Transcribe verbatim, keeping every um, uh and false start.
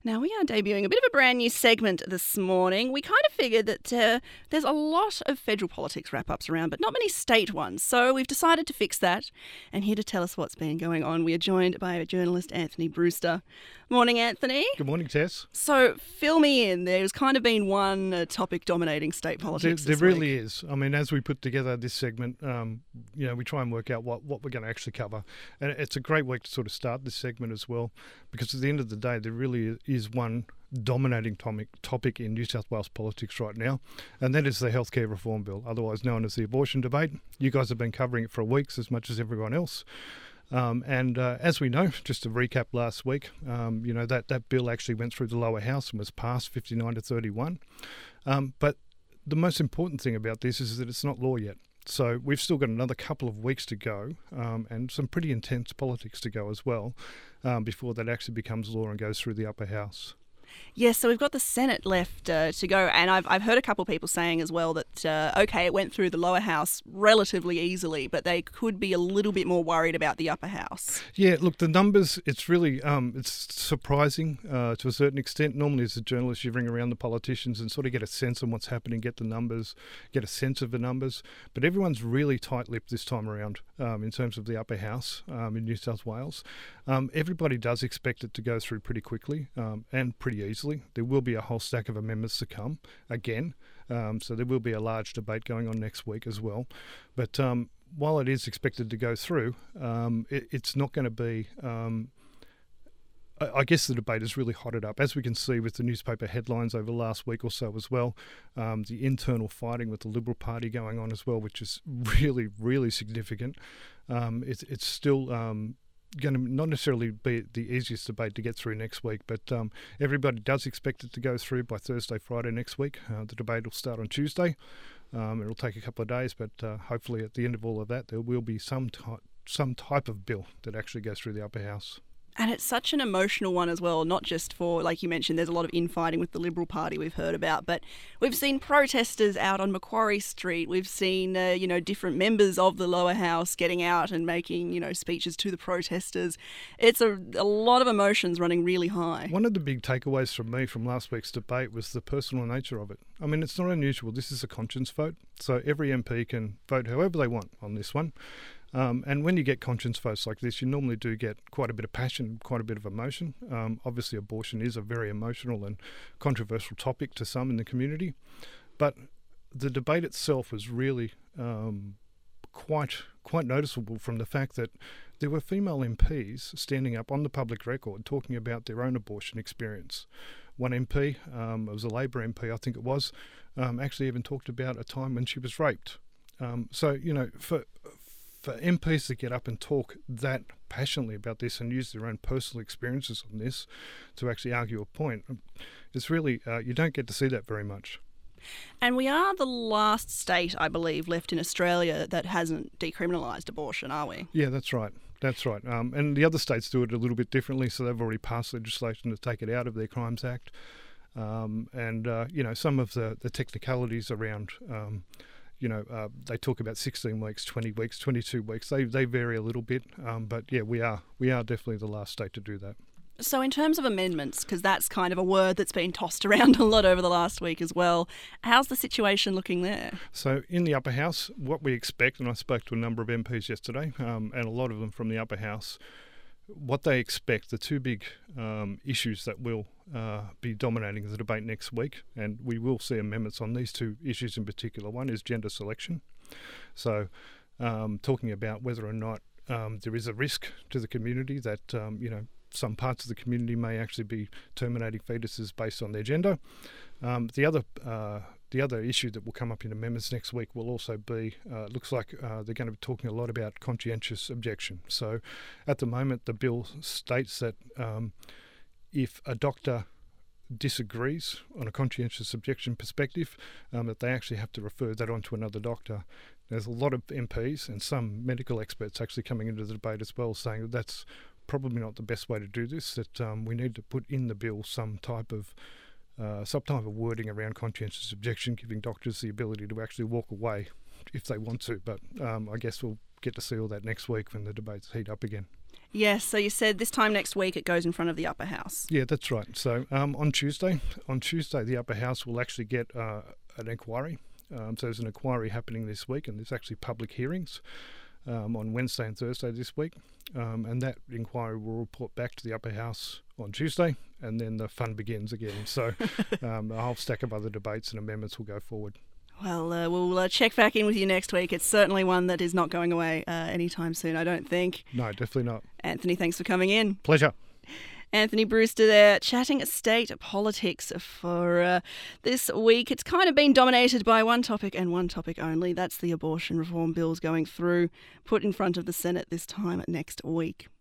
Now, we are debuting a bit of a brand new segment this morning. We kind of figured that uh, there's a lot of federal politics wrap-ups around, but not many state ones. So we've decided to fix that. And here to tell us what's been going on, we are joined by journalist Anthony Brewster. Morning, Anthony. Good morning, Tess. So fill me in. There's kind of been one uh, topic dominating state politics There, this there really week. is. I mean, as we put together this segment, um, you know, we try and work out what, what we're going to actually cover. And it's a great week to sort of start this segment as well, because at the end of the day, there really is one dominating topic, topic in New South Wales politics right now, and that is the healthcare reform bill, otherwise known as the abortion debate. You guys have been covering it for weeks as much as everyone else. Um, and uh, as we know, just to recap last week, um, you know, that, that bill actually went through the lower house and was passed fifty-nine to thirty-one. Um, but the most important thing about this is that it's not law yet. So we've still got another couple of weeks to go um, and some pretty intense politics to go as well um, before that actually becomes law and goes through the upper house. Yes, so we've got the Senate left uh, to go, and I've I've heard a couple of people saying as well that, uh, okay, it went through the lower house relatively easily, but they could be a little bit more worried about the upper house. Yeah, look, the numbers, it's really, um, it's surprising uh, to a certain extent. Normally as a journalist, you ring around the politicians and sort of get a sense of what's happening, get the numbers, get a sense of the numbers, but everyone's really tight-lipped this time around um, in terms of the upper house um, in New South Wales. Um, everybody does expect it to go through pretty quickly um, and pretty easily. There will be a whole stack of amendments to come again, um, so there will be a large debate going on next week as well. But um, while it is expected to go through, um, it, it's not going to be... Um, I, I guess the debate has really hotted up, as we can see with the newspaper headlines over the last week or so as well. Um, the internal fighting with the Liberal Party going on as well, which is really, really significant. Um, it's, it's still... Um, going to not necessarily be the easiest debate to get through next week, but um, everybody does expect it to go through by Thursday, Friday next week. Uh, the debate will start on Tuesday. Um, it'll take a couple of days, but uh, hopefully at the end of all of that, there will be some ty- some type of bill that actually goes through the upper house. And it's such an emotional one as well, not just for, like you mentioned, there's a lot of infighting with the Liberal Party we've heard about, but we've seen protesters out on Macquarie Street. We've seen, uh, you know, different members of the lower house getting out and making, you know, speeches to the protesters. It's a, a lot of emotions running really high. One of the big takeaways from me from last week's debate was the personal nature of it. I mean, it's not unusual. This is a conscience vote, so every M P can vote however they want on this one. Um, and when you get conscience votes like this, you normally do get quite a bit of passion, quite a bit of emotion. Um, obviously, abortion is a very emotional and controversial topic to some in the community. But the debate itself was really um, quite quite noticeable from the fact that there were female M Ps standing up on the public record talking about their own abortion experience. One M P, um, it was a Labor M P, I think it was, um, actually even talked about a time when she was raped. Um, so, you know, for... For M Ps to get up and talk that passionately about this and use their own personal experiences on this to actually argue a point, it's really, uh, you don't get to see that very much. And we are the last state, I believe, left in Australia that hasn't decriminalised abortion, are we? Yeah, that's right. That's right. Um, and the other states do it a little bit differently, so they've already passed legislation to take it out of their Crimes Act. Um, and, uh, you know, some of the, the technicalities around... Um, You know, uh, they talk about sixteen weeks, twenty weeks, twenty-two weeks. They they vary a little bit, um, but yeah, we are we are definitely the last state to do that. So in terms of amendments, because that's kind of a word that's been tossed around a lot over the last week as well, how's the situation looking there? So in the upper house, what we expect, and I spoke to a number of M Ps yesterday, um, and a lot of them from the upper house, what they expect, the two big um, issues that will uh, be dominating the debate next week, and we will see amendments on these two issues in particular. One is gender selection. So um, talking about whether or not um, there is a risk to the community that, um, you know, some parts of the community may actually be terminating fetuses based on their gender. Um, the other uh, the other issue that will come up in amendments next week will also be, uh, looks like uh, they're going to be talking a lot about conscientious objection. So at the moment, the bill states that um, if a doctor disagrees on a conscientious objection perspective, um, that they actually have to refer that on to another doctor. There's a lot of M Ps and some medical experts actually coming into the debate as well, saying that that's probably not the best way to do this, that um, we need to put in the bill some type of uh, some type of wording around conscientious objection, giving doctors the ability to actually walk away if they want to. But um, I guess we'll get to see all that next week when the debates heat up again. Yes, so you said this time next week it goes in front of the upper house. Yeah, that's right. So um, on Tuesday, on Tuesday, the upper house will actually get uh, an inquiry. Um, so there's an inquiry happening this week, and there's actually public hearings um, on Wednesday and Thursday this week. Um, and that inquiry will report back to the upper house on Tuesday, and then the fun begins again. So um, a whole stack of other debates and amendments will go forward. Well, uh, we'll uh, check back in with you next week. It's certainly one that is not going away uh, anytime soon, I don't think. No, definitely not. Anthony, thanks for coming in. Pleasure. Anthony Brewster there, chatting state politics for uh, this week. It's kind of been dominated by one topic and one topic only. That's the abortion reform bills going through, put in front of the Senate this time next week.